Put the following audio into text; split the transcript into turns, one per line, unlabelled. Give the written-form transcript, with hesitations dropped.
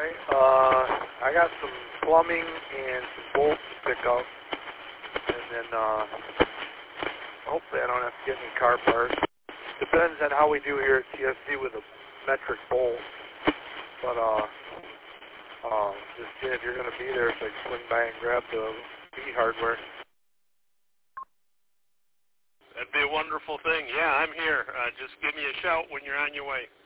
Alright, I got some plumbing and some bolts to pick up, and then hopefully I don't have to get any car parts. Depends on how we do here at TSC with a metric bolt, but just seeing if you're going to be there so I can swing by and grab the B hardware.
That'd be a wonderful thing. Yeah, I'm here. Just give me a shout when you're on your way.